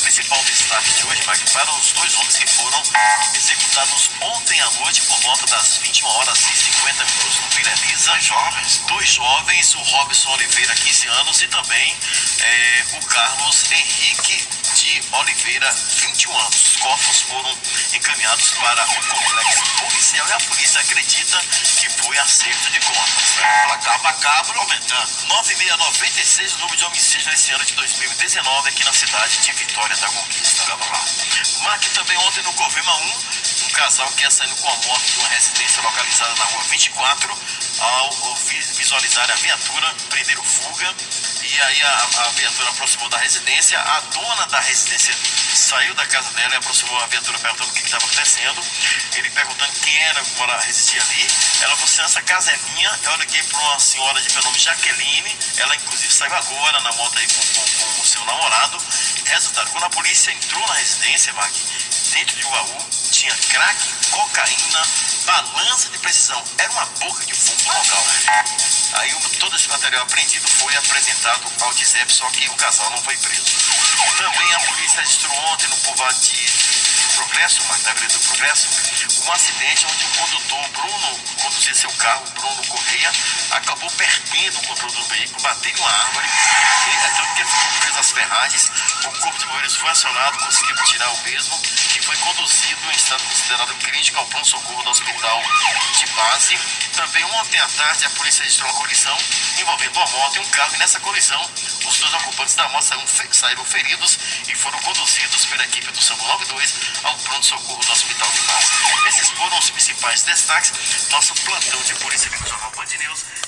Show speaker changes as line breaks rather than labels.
principal destaque de hoje, Mike, para os dois homens que foram executados ontem à noite por volta das 21h50 no Vila Elisa. Dois jovens, o Robson Oliveira, 15 anos, e também o Carlos Henrique de Oliveira, 21 anos. Os corpos foram encaminhados para o complexo policial e a polícia acredita que foi acerto de contas.
Placar macabro aumentando.
9696 o número de homicídios nesse ano de 2019 aqui na cidade de Vitória da Conquista. Vamos lá. Mark, também ontem no Covema 1, um casal que ia saindo com a moto de uma residência localizada na rua 24, ao visualizar a viatura, prenderam fuga. E aí a viatura aproximou da residência, a dona da residência saiu da casa dela e aproximou a viatura perguntando o que estava acontecendo. Ele perguntando quem era, como ela residia ali. Ela falou assim: essa casa é minha. Eu liguei para uma senhora de nome Jaqueline, ela inclusive saiu agora na moto aí com o seu namorado. Resultado, quando a polícia entrou na residência, Mark, dentro de um baú tinha crack, cocaína, balança de precisão. Era uma boca de fumo no local. Aí todo esse material apreendido foi apresentado ao DIZEP, só que o casal não foi preso. Também a polícia registrou ontem no povoado de Progresso, na Avenida do Progresso, um acidente onde o condutor Bruno conduzia seu carro, Bruno Correia, acabou perdendo o controle do veículo, bateu em uma árvore, ele ficou preso às ferragens. O corpo de bombeiros foi acionado, conseguiu tirar o mesmo e foi conduzido em estado considerado crítico ao pronto-socorro do hospital de base. Também ontem à tarde a polícia registrou uma colisão envolvendo uma moto e um carro, e nessa colisão os dois ocupantes da moto saíram feridos e foram conduzidos pela equipe do SAMU 92 ao pronto-socorro do hospital de base. Esses foram os principais destaques. Nosso plantão de polícia aqui no Jornal Band News.